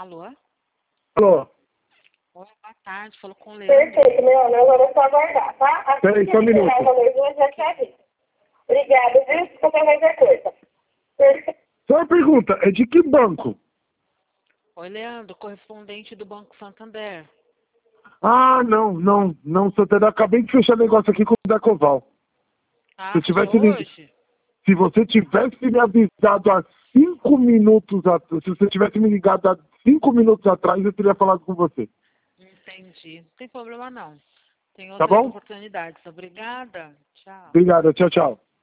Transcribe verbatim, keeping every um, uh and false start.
Alô? Alô? Oi, boa tarde. Falou com o Leandro. Perfeito, Leandro. Agora é só aguardar, tá? Assim Peraí, que só um liberar minuto. a luzinha, já te aviso. Obrigada, viu? Se qualquer qualquer coisa. Perfeito. Só uma pergunta, é de que banco? Oi, Leandro, correspondente do Banco Santander. Ah, não, não, não, Santander, acabei de fechar negócio aqui com o Decoval. Ah, Se eu tivesse fechou me- hoje? Se você tivesse me avisado há cinco minutos atrás, se você tivesse me ligado há cinco minutos atrás, eu teria falado com você. Entendi. Não tem problema, não. Tem Tá outras bom? oportunidades. Obrigada. Tchau. Obrigado, tchau, tchau.